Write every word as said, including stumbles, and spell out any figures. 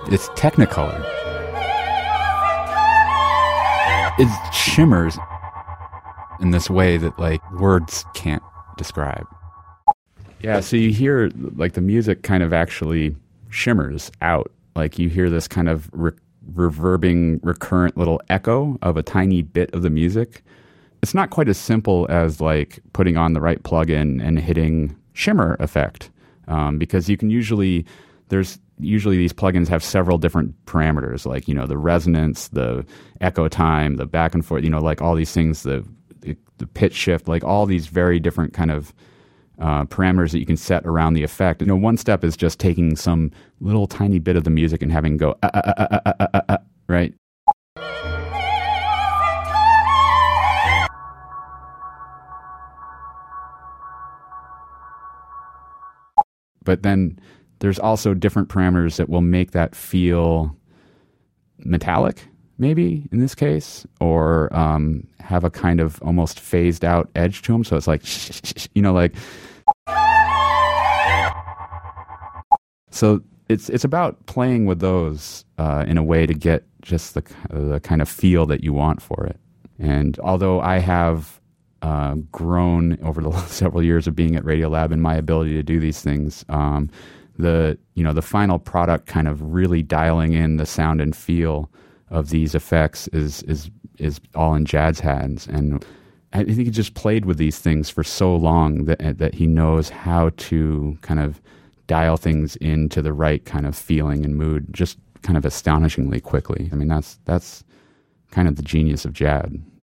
It's Technicolor. It shimmers in this way that like words can't describe. Yeah, so you hear like the music kind of actually shimmers out. Like you hear this kind of re- reverbing, recurrent little echo of a tiny bit of the music. It's not quite as simple as like putting on the right plugin and hitting shimmer effect, um, because you can usually, there's usually these plugins have several different parameters, like, you know, the resonance, the echo time, the back and forth, you know, like all these things, the the, the pitch shift, like all these very different kind of uh, parameters that you can set around the effect. You know, one step is just taking some little tiny bit of the music and having go, uh, uh, uh, uh, uh, uh, uh, uh, right? But then there's also different parameters that will make that feel metallic, maybe in this case, or um, have a kind of almost phased out edge to them. So it's like, you know, like. So it's it's about playing with those uh, in a way to get just the the kind of feel that you want for it. And although I have uh, grown over the last several years of being at Radiolab in my ability to do these things, um, the you know the final product kind of really dialing in the sound and feel of these effects is is is all in Jad's hands. And I think he just played with these things for so long that that he knows how to kind of dial things into the right kind of feeling and mood just kind of astonishingly quickly. I mean, that's that's kind of the genius of Jad.